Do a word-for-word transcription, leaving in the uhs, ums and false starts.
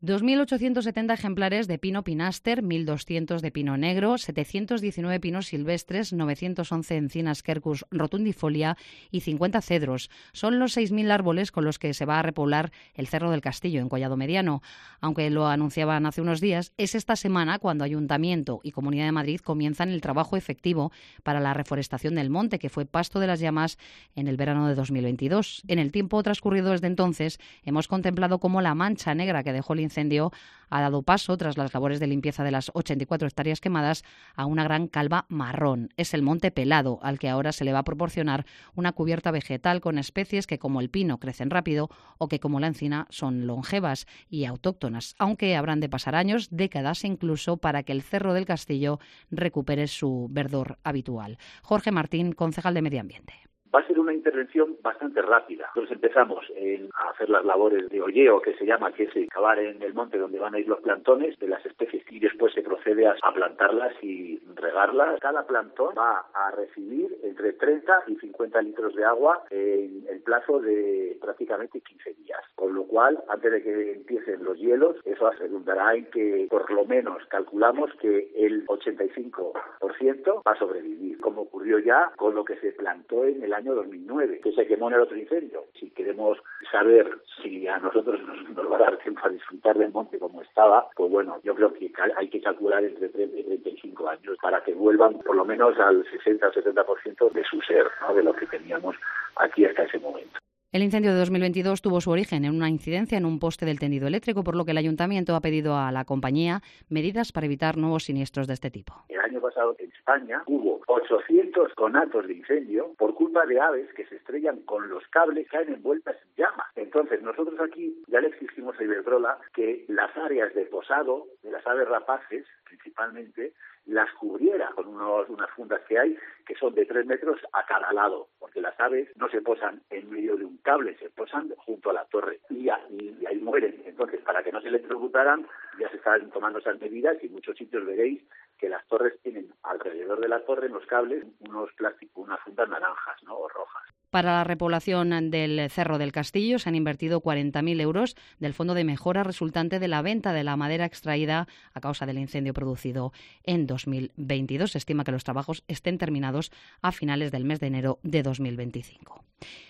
dos mil ochocientos setenta ejemplares de pino pinaster, mil doscientos de pino negro, setecientos diecinueve pinos silvestres, novecientos once encinas Quercus rotundifolia y cincuenta cedros. Son los seis mil árboles con los que se va a repoblar el Cerro del Castillo, en Collado Mediano. Aunque lo anunciaban hace unos días, es esta semana cuando Ayuntamiento y Comunidad de Madrid comienzan el trabajo efectivo para la reforestación del monte, que fue pasto de las llamas en el verano de dos mil veintidós. En el tiempo transcurrido desde entonces, hemos contemplado cómo la mancha negra que dejó el incendio ha dado paso, tras las labores de limpieza de las ochenta y cuatro hectáreas quemadas, a una gran calva marrón. Es el monte pelado, al que ahora se le va a proporcionar una cubierta vegetal con especies que, como el pino, crecen rápido o que, como la encina, son longevas y autóctonas, aunque habrán de pasar años, décadas incluso, para que el Cerro del Castillo recupere su verdor habitual. Jorge Martín, concejal de Medio Ambiente. Va a ser una intervención bastante rápida. Entonces empezamos en a hacer las labores de holleo, que se llama, que es cavar en el monte donde van a ir los plantones de las especies, y después se procede a, a plantarlas y regarlas. Cada plantón va a recibir entre treinta y cincuenta litros de agua en el plazo de prácticamente quince días. Con lo cual, antes de que empiecen los hielos, eso redundará en que por lo menos calculamos que el ochenta y cinco por ciento va a sobrevivir, como ocurrió ya con lo que se plantó en el año año dos mil nueve, que se quemó en el otro incendio. Si queremos saber si a nosotros nos, nos va a dar tiempo a disfrutar del monte como estaba, pues bueno, yo creo que hay que calcular entre treinta y treinta y cinco años para que vuelvan por lo menos al sesenta o setenta por ciento de su ser, ¿no?, de lo que teníamos aquí hasta ese momento. El incendio de dos mil veintidós tuvo su origen en una incidencia en un poste del tendido eléctrico, por lo que el Ayuntamiento ha pedido a la compañía medidas para evitar nuevos siniestros de este tipo. El año pasado en España hubo ochocientos conatos de incendio por culpa de aves que se estrellan con los cables, caen envueltas en llamas. Entonces nosotros aquí ya le exigimos a Iberdrola que las áreas de posado de las aves rapaces, principalmente, las cubriera con unos, unas fundas que hay que son de tres metros a cada lado, porque las aves no se posan en medio de un cable, se posan junto a la torre y, a, y, y ahí mueren. Entonces, para que no se electrocutaran, ya se están tomando esas medidas, y en muchos sitios veréis que las torres tienen alrededor de la torre, en los cables, unos plásticos, unas fundas naranjas, ¿no?, o rojas. Para la repoblación del Cerro del Castillo se han invertido cuarenta mil euros del Fondo de Mejora resultante de la venta de la madera extraída a causa del incendio producido en dos mil veintidós. Se estima que los trabajos estén terminados a finales del mes de enero de dos mil veinticinco.